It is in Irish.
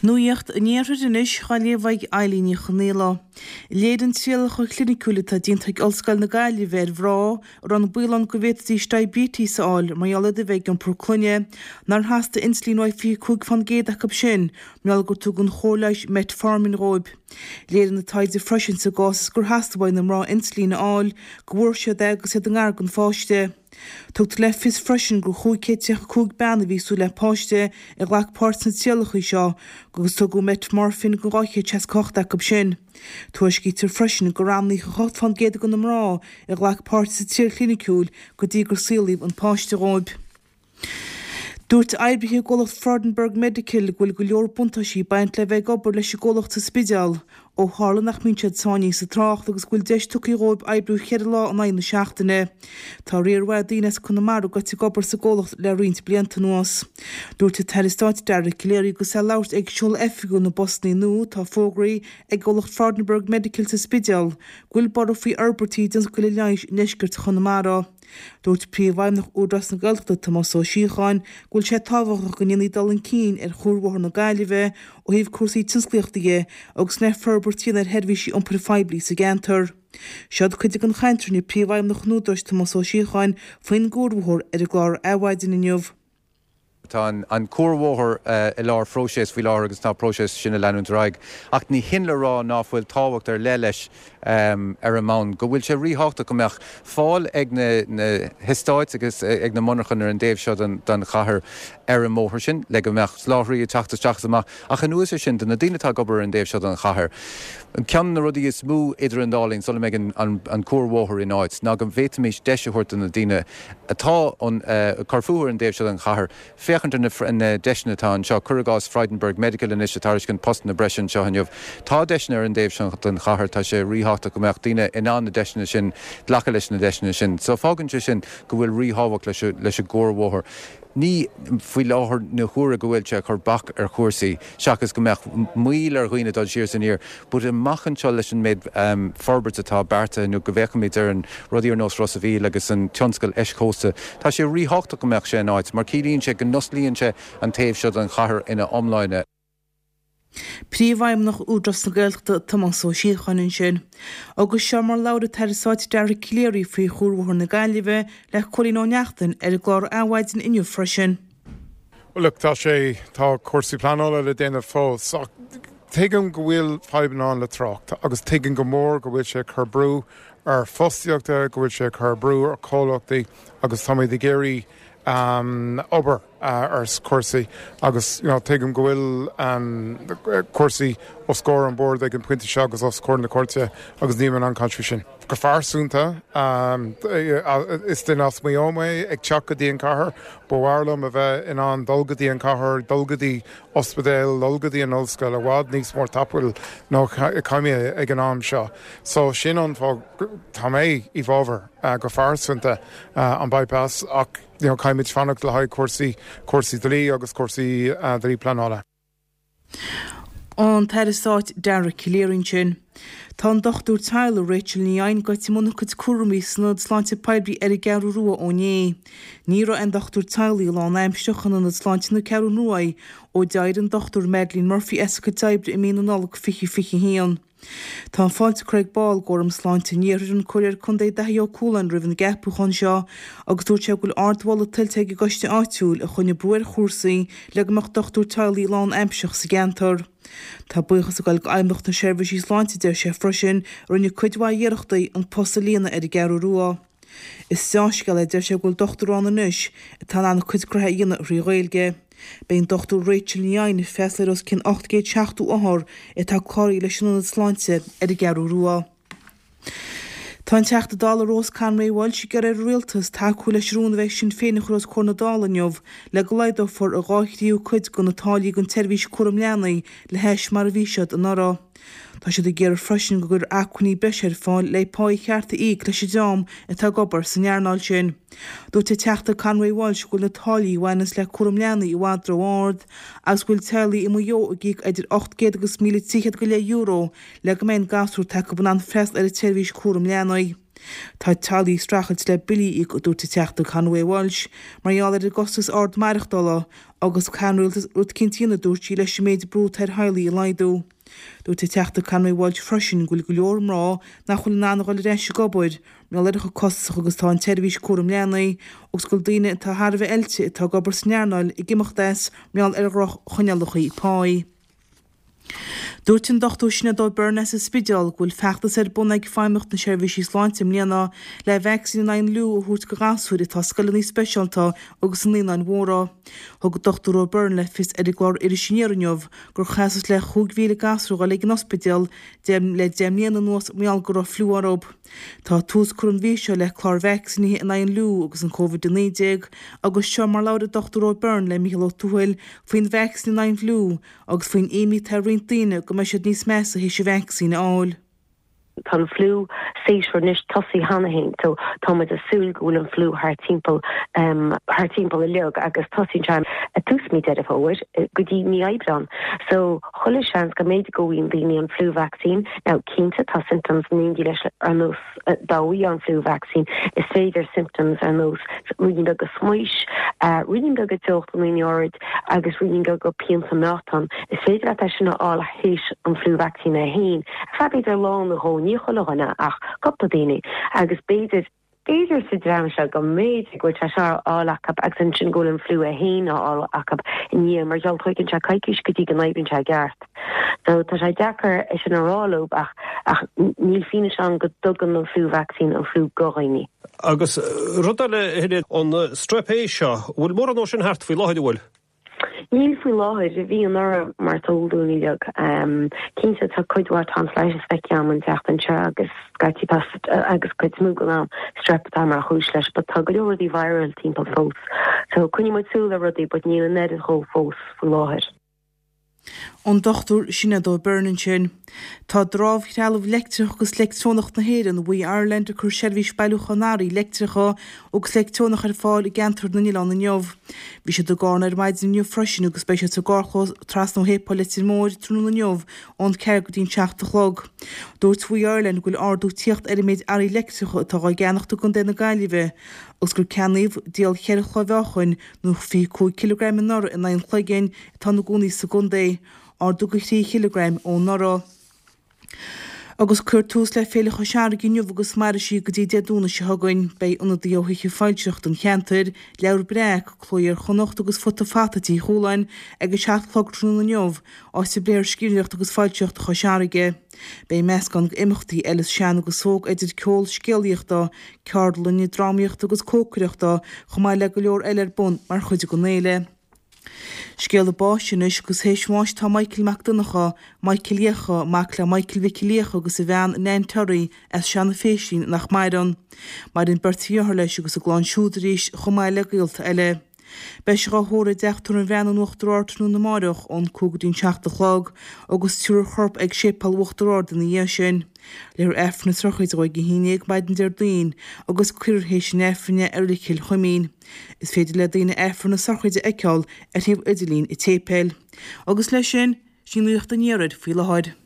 Nuíocht níorris chaléomhaigh eilíní chanéla. Léidir síal chu clinicúla tá díntaigh olscail na gaiile bhéir bhrá ar an bulan go bhétí staibítí sáil marall de bheith an proclunne, nar hasasta inslínáid fi cúg fan géadach ab sin, meall gur tú gon chóleis metformin roib. Léidir na taide freisin sa gás gur hastabhaid na mrá inslína áil, gohúir se agus an gágan fáiste. Tugt le fis freisin gur chuúcéiteach cúg banna vísú le páiste ar ghlach páirt na tíalacha seo, agus tu go metmorfin go ráiche tes cochtach ab sin. Tuais tar freisin go ramnaí chocht fan géad go na mrá ar ghlach páirt sa tír clinicúil go dtí gur sílaíh an páiste ráib. Dúirt airbithe golacht Fraudenberg Medical ghfuil go leor buntaisí baint le bheith gobar leis golacht sa spideal ó hála nach mísead sáí sa trácht agus ghfuil deis tuí róib ebrú chead lá an aine seachtainna. Tá réorhha daoine chun mar go gobar sa golacht le rint blianta nuas. Dúirt telestáit deir léirí go sa laucht ag siúil effiú na Bosnaí nó tá fógraí ag golacht Fraudenberg Medical sa spideal, ghfuil bar faoi Albertí den go le leis neisgurt chun mara. Dúirt príomhhaim nach údras na galachta Tomás ó Síocháin ghfuil sé tábhacha go níanaí dal an cín ar chóirmhór na gaiileh ó híomh cuasaí tinsclaochtaige agus ne ferbertíon ar headmhísí iompar faiblí sa gceantar. Sead chuide an chaintear na príomhhaim nach núdras Tomás ó Síocháin faoin gcúrmhór ar a glár áhhaidin inniuh. Tá an cuarmhóthar i lár fróiséis bhí lár agus tá próiséis sinna leanúint raig. Ach ní hinle rá ná bhfuil táhacht ar le leis ar an mán. Go bhfuil sé rítháachta go meach fáil ag na histáid agus ag na monarchan ar an déobh seo den chathair ar an móthir sin, le go meach sláthraí teachtas amach. Ach an nuas sin na daonatá gobar an déobh seo den chathair. Cean na rudí is mú idir an dálín sola méid an cuarmhóthar in áid, ná go bhétamís deisiúirta na daine atá an carfuair an déobh seo den chathair. Féchant in deisnatá an seo Curragás Fraudenberg Medical Initiative cin post na bresin seo hanneomh. Tá deisna ar an déobh seo den chathair tá sé rítháachta go meach daine in an na deisna sin, dlacha leis na deisna sin. So fágann sin go bhfuil ríthábhacht leis a gcóirmhóthar. Ní faoi láthair na chuaire go bhfuil se chu bach ar chuirsaí, seachas go meach míl ar chuoine dul siar san ír, bud in machchan seo leis an méid forbert atá berta nó go bhhéchaid ar an rudí ar nós Rossaville agus an tionscail eiscósta. Tá sé rítháachta go meach sé an áid, mar cílíonn sé go noslíonn sé an taobh seo an chathair ina omláine. Príomhhaim nach údras na gailachta Tomás ó Síocháin sin. Agus seo mar láda telestáit deir léirí faoi chóirmhór na gaiileh le cholín ó neachtain ar a glár áhhaidin inniu freisin. Well, look, tá cuasaí planála le déanamh fós. Tuigeann go bhfuil feibanán le trácht, agus tuigeann go mór go bhfuil sé chur brú ar fostiíochta, go bhfuil sé chur brú ar cólaachtaí, agus tá de géirí obair ar cuasaí, agus tuigeann go bhfuil cuasaí ó scór an bord ag an puinte seo agus ó scór na cuairte agus níman an country sin. Go farsúnta is den as mioma ag teach go dtí an chathair, bhharlam a bheith in an dulgadí an chathair, dulgadí ospidéal, dulgadí an ollscoil, a bhád níos mór tapúil nó caiime ag an am seo. So sin an tá mé í bhábhar go farsúnta an bypass ach caiimiid fannacht le haid cuasaí dlí agus cuasaí dlí planála. An telestáit deir léirín sin. Tá an dochtúr Tyler Rachel Níain goiti muna chud cuairmí snad sláinte peibrí ar a gearú rua ó né. Ní ra an dochtúr Tyler lá aimimsteochan an sláinte na cearú nuai ó deir an dochtúr Madeleine Murphy esca daibre i mína nálag fichi hían. Tá an fáilte Craig Ball góm sláinte níir an choir chun é dathío cúlan ribhann gapú chun seo, agus dúirt sé bhfuil ardhla tilteigh goiste áitiúil a chunne bruir chósaí le goach dochtúr Tyler lán aimseach sa gceantar. Tá buchas a gail go aimimcht na seirbhísí sláinte deir sé freisin rinne chuidhha dhéireachtaí an postalína ar a gearú rua. Is seáisceil é deir sé bhfuil dochtúrán anuis tá anna chuid crutha íonna ríghilge. B'éon dochtúr Rachel Níain feaslar os cin 8 óthir i tá choirí leis an sláinte ar a gearú rua. Tá an teachta dála Rós Conway bhil si gur ar rialtas tá chuil leis rún bheith sin féinnig rós chuna dálaneomh le go leid for a gáithtíú chuid go natálaí gon tervís cuam leanaí le heis mar a bhísead an árá. Tá sé de géar freisin go gur acuní beisiir fáil le páí chearta íag leis dám atá gobar san nearnáil sin. Dúirt teachta Conway Walsh go le tálaí bhhanas le cuam leanaí i bhádra bhard, agus bhfuil tealaí i mo a gíg idir 8 míle go le euro le go mbeidh gasú take ban an freist ar a tervís cuam leanaí. Tá talí strachelt le bilí ag dúirta teachta Conway Walsh, marall ar agostas ard maireachtála agus canúiltas út cintíanana dúirtí leis méid brút ar hailí i laidú. Dúirta teachta Conway Walsh freisin go leor mrá nach chuil nánaáil reis gobaid, mar leidir chu cosach agus tá an teirhís cuam leanaí agus go daine tá Harbh eilte tá gobar snearnáil i gimimeachtas meall ar roch chunealachaí páí. Dúirt an dochtú sinna dó Burness is spideal ghfuil feachtas ar buna ag feimimecht na seirbhísí sláintim líana le vaccine na lú a thuirt go gasúir tá scailí speisialta agus an líana mhóra. Thug dochtú Burn le fis ar glár ar sinnéarneomh gur chaas le 5,000 gasrú le an ospidal le déimlíana nuas meall gur fluúarob. Tá tús chun bhíseo le chlár vaccine na lú agus an COVID-19 agus seo mar láda dochtú Burn le Michael O'Tuil faoin vaccine na lú agus faoin éimi taríntíine go me siad níos measa hí sé vaccine áil. Tan flu séisiir níos tosaí hanahéin tó táid a súil gohfuil an flu haar timppel a leog agus tosaí time a túsmí de fóir go dtí ní aibran. So chola seans go méid gohíon daoine an flu vaccine ná cínta tá symptoms níondí leis ar nós dáí an flu vaccine is féidir symptoms ar nós rion go smuis, rion go teocht an ard agus rion go pianta nátan is féidir a sinna ála héis an flu vaccine a héin. Fabéidir lá na hó ní chohanna ach copta daine agus béidir sa drama se go méid go se áachab ag san sin ggóil an flu a héin áachab ní mar geall chuigann se caiiciis go dtí an naibn se gceart. So tá sé dechar is an arálób ach níl fine se an go dogan an flu vaccine an flu gohaoine. Agus ruda le héad an strepéis seo bhfuil mór an ó sin hart faoi láthid bhfuil. Níl fú láthid a bhí an ara mar tóúní leag cínta tá chuidhhar tá leis feiceam an teachtan se agus gaití agus chuid smú go ná streptá mar chúis leis, ba tá go leorí viral timppla fós. So chuine muid súla rudaí, bud níl an neidir cho fós fú láthid. An dochtú sinna dó Burnin sin. Tá drámh chealamh leictrach agus leictrónach na héan bhui Ireland a chur seirbhís bailúchanáí leictricha agus leictrónach ar fáil i gceantar na Nílan na neomh. Bhí sé do gána ar maidid nniu freisin agus spéise sa gáchos tras nó hépa litir mór trúna na neomh ón ceir go dtín teachtalog. Dúirt bhui Ireland ghfuil ardú tíocht ar méid airí leictricha atá gá gceannachta gon déna gaiileh agus gur ceannaíh díal cheir chlábheáchain nó fi 2 kg nor in ein chluigin tá na gúnaí secundé ardú go 3 kg ó nora. Agus chuir tús le féle chu seaar giniuh agus mar sí go dtí deadúna se hagain bei ina dtíohiiche fáilteocht an cheantar leabhar breach chlóir chonocht agus fota fatatí hólain agus seaachlog trúna neomh á sa bléir scíneocht agus fáilteocht chu seaige. Bei meascan go imachtaí eile sean agus sóg idir ceol scéalaíochta, ceardlanne drámíocht agus cócaireachta chumáid le go leor eile bun mar chuide go néile. Scéal báisinis agus héismáis tá Michael McDonacha, Michael Lécha, Macla Michael Viclécha agus a bhean 9 tuirí as seanna féisiín nach maidan. Mar in bertíothar leis agus a gláán siúdaríis chumáid le gaolta eile. Beis go thóra deachtar an bhean uachtarártnú na máireach ón cúgadín seachtalog agus túr chorp ag sépal uachtarár na dhé sin. Léir efna trochaid go híine ag maidin deirdaín agus cuirhééis sin efne ar licil chumín. Is féidir le daine efna sarchaide eiceáil ar thiomh idilín i tépéil. Agus lei sin nuocht an éad faoi leáid.